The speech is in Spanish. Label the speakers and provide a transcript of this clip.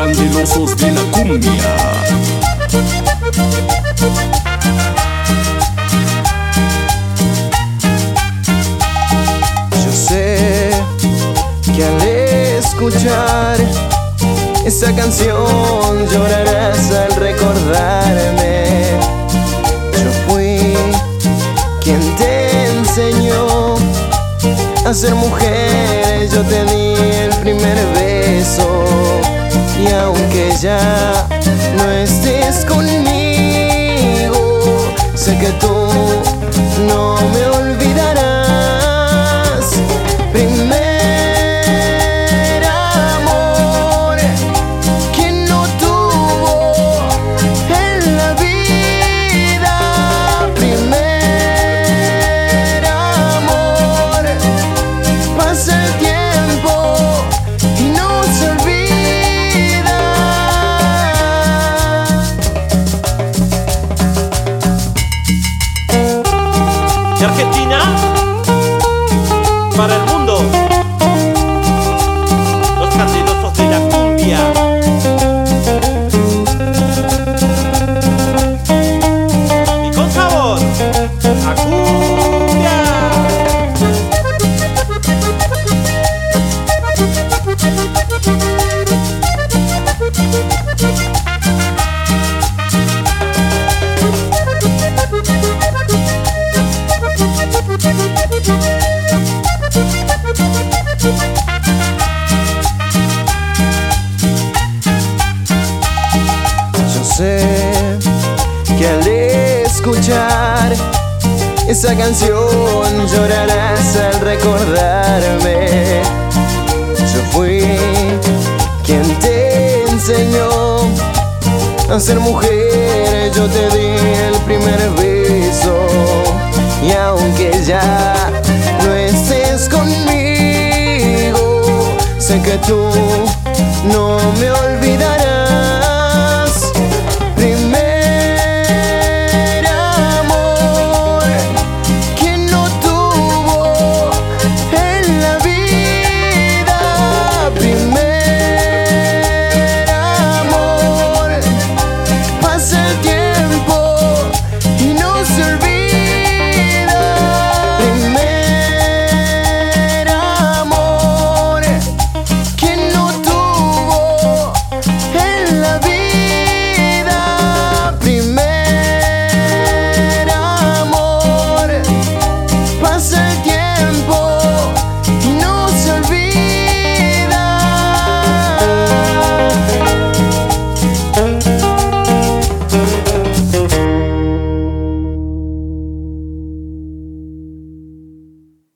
Speaker 1: candelosos de la cumbia.
Speaker 2: Yo sé que al escuchar esa canción llorarás al recordarme. Yo fui quien te enseñó a ser mujer, yo te di el primer beso. Y aunque ya no estés conmigo, sé que tú no me olvidarás. Primer amor que no tuvo en la vida. Primer amor, pasa el tiempo y no se olvida.
Speaker 3: De Argentina para el mundo, los candidatos de la cumbia. Y con sabor a cumbia.
Speaker 2: Yo sé que al escuchar esa canción llorarás al recordarme. Yo fui quien te enseñó a ser mujer, yo te di el primer beso. Y aunque ya no estés conmigo, sé que tú no me olvidarás.